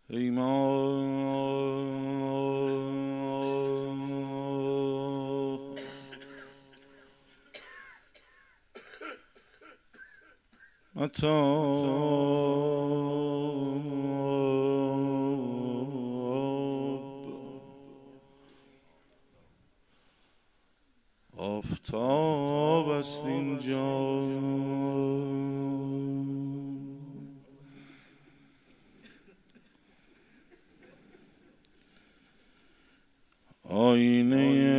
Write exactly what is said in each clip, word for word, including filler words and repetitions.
ای ما متاب آفتاب است اینجا، آینه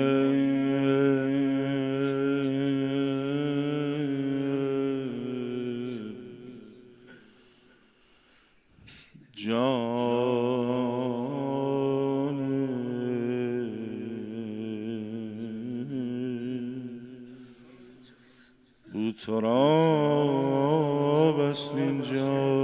جان بوتراب است اینجا.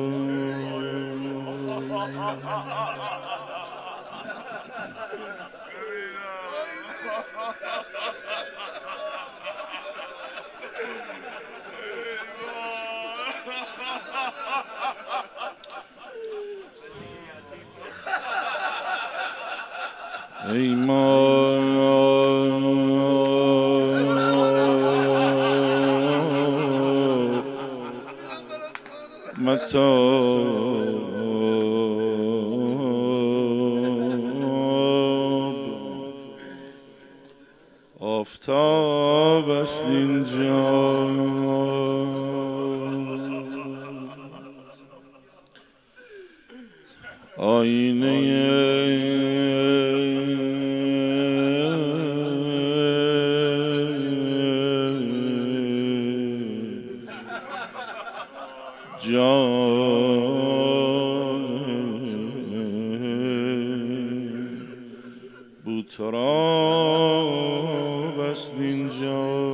ای ما متاب آفتاب است اینجا، آینه جان بوتراب است اینجا.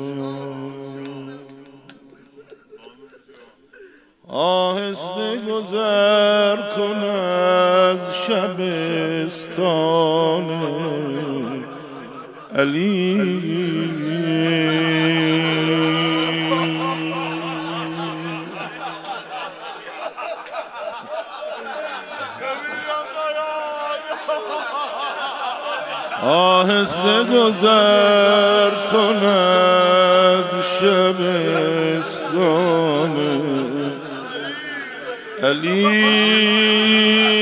آهسته گذر کن از شبستان علی، آهسته گذر کن از شبستان علی.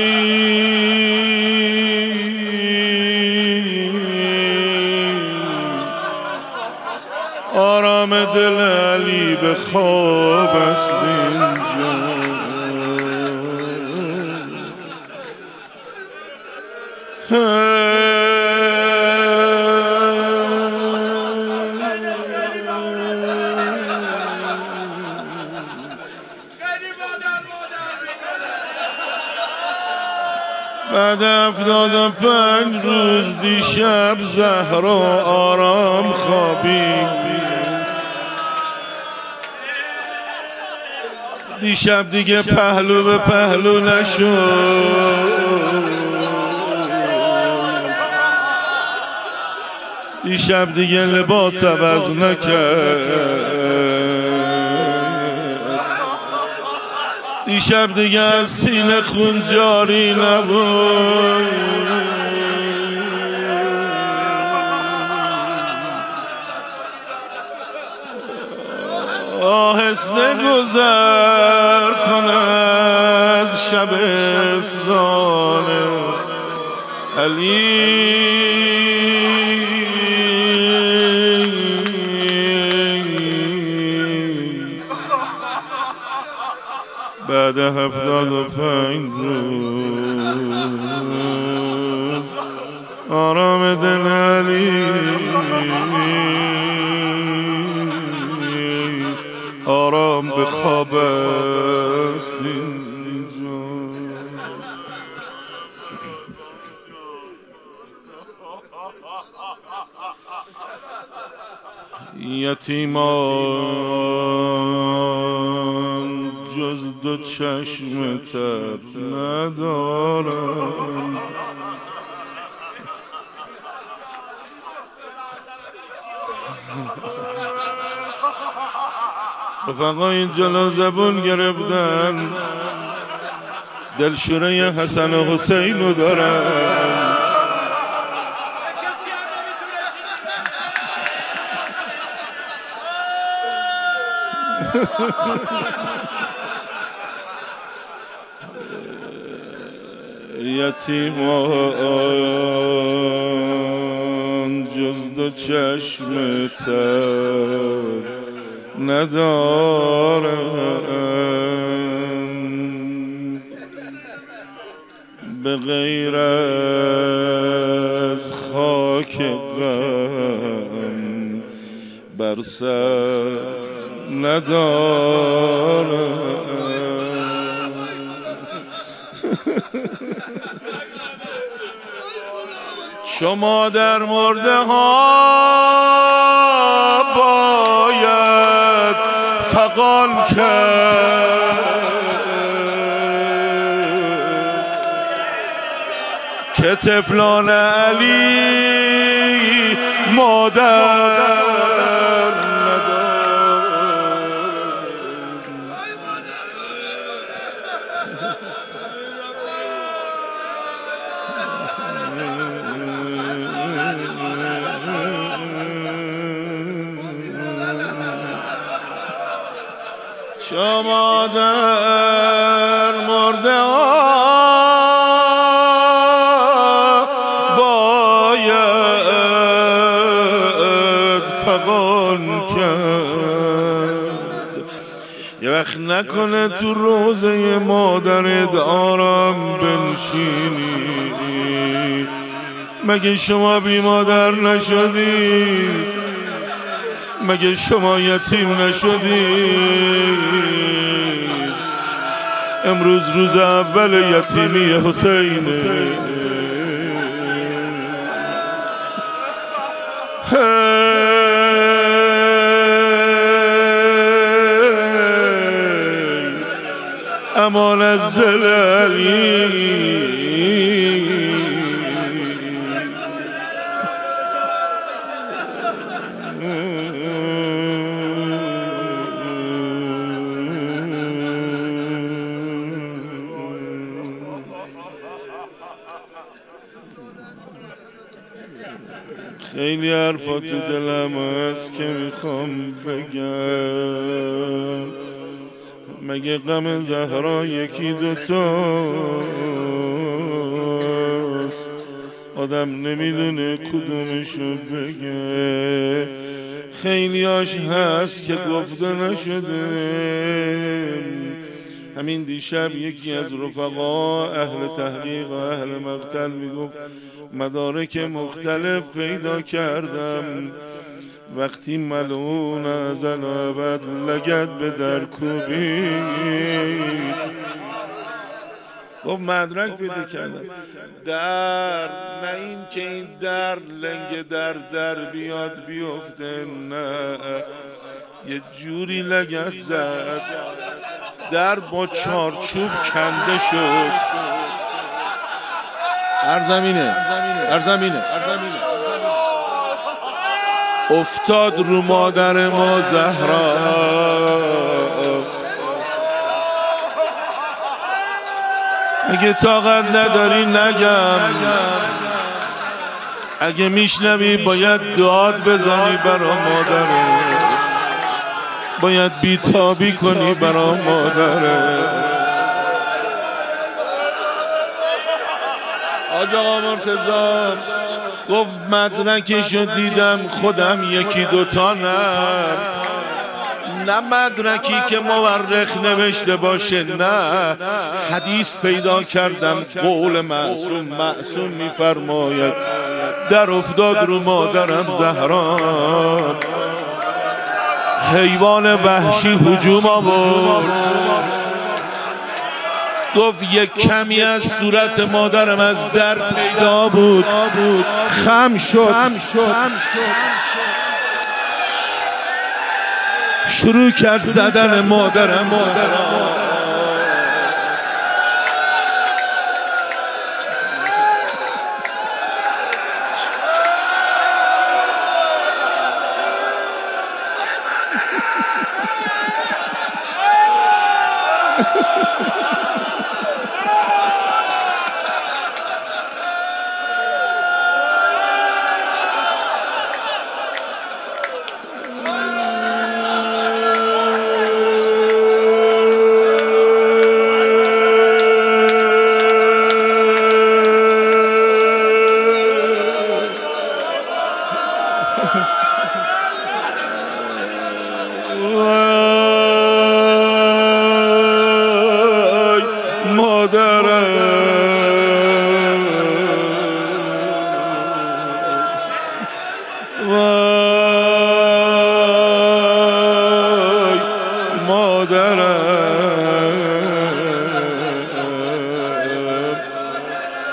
آرام دل علی به خواب است اینجا، بعد هفتاد و پنج روز دیشب زهرا آرام خوابید. دیشب دیگه پهلو به پهلو نشد، دیشب دیگه لباس عوض نکرد، دیشب دیگه از سینه خون جاری نبود. آهسته گذر کن از شبستان علی، بعد هفتاد و پنج روز آرام دل علی، آرام به خواب است اینجا. یتیمان جز دو چشم تر ندارند، رفقا این جلو زبون گرفتن دلشوره حسن و حسین رو دارم. یتیمان جز دو چشم تر ندارم، به غیر از خاک غم بر سر ندارم. شما در مرده ها باید فغان کرد که طفلان علی مادر شما در مرده ها باید فغان کرد. یه وقت نکنه تو روزه مادرت آرام بنشینی. مگه شما بی مادر نشدی؟ مگه شما یتیم نشدید؟ امروز روز اول یتیمی حسینه. امان از دل علی. خیلی حرفا تو دلم هست که میخوام بگم. مگه غم زهرا یکی دوتاست؟ آدم نمیدونه کدومشو بگه. خیلیاش هست که گفته نشده. همین دیشب یکی از رفقا اهل تحقیق و اهل مقتل میگفت مدارک مختلف پیدا کردم. وقتی ملعون ازل ابد لگد به در کوبید. گفت مدرک پیدا کردم. در نه این که این در لنگ در در بیاد بیفته، نه یه جوری لگد زد در با چارچوب کنده شد. ارزمینه ارزمینه افتاد رو مادر ما زهرا. اگه طاقت نداری نگم، اگه میشنوی باید داد بزنی برا مادره، باید بیتابی کنی برا مادره. حاج آقا مرتضی گفت مدرکشو دیدم خودم یکی دوتا نه نه مدرکی که مورخ نوشته باشه، نه حدیث پیدا کردم قول معصوم. معصوم میفرماید در افتاد رو مادرم زهرا، حیوان وحشی هجوم آورد. گفت یک کمی از صورت مادرم از در پیدا بود، خم شد، شروع کرد زدن مادرم. مادرم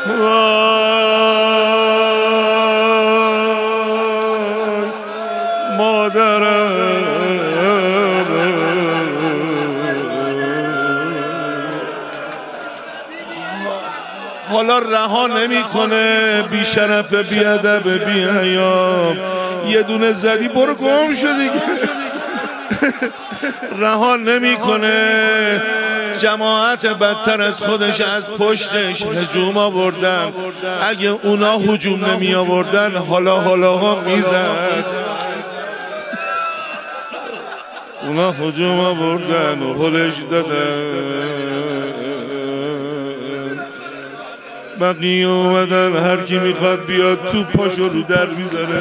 وای مادرم حالا رها نمیکنه بی شرف بی ادب بی حیا یه دونه زدی برو گم شو دیگه رها نمیکنه جماعت بدتر از خودش از پشتش هجوم آوردن اگه اونا هجوم نمی آوردن حالا حالا ها میزد اونا هجوم آوردن و هلش دادن بقیه اومدن هر کی میخواد بیاد تو پاشو رو در میزنه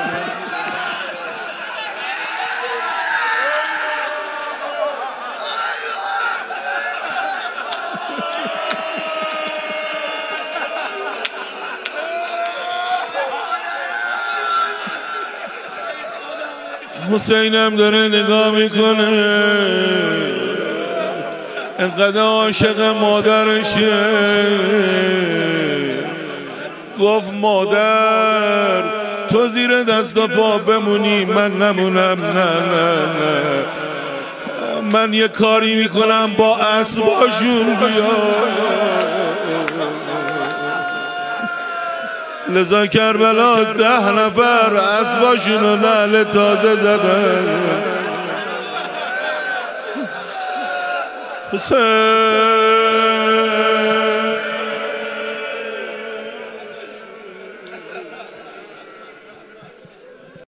حسینم داره نگاه میکنه انقدر عاشق مادرشه گفت مادر تو زیر دست و پا بمونی من نمونم نه نه نه من یه کاری میکنم با اسباشون بیاد لذا کربلا ده نفر اسباشونو نعل تازه زدن حسین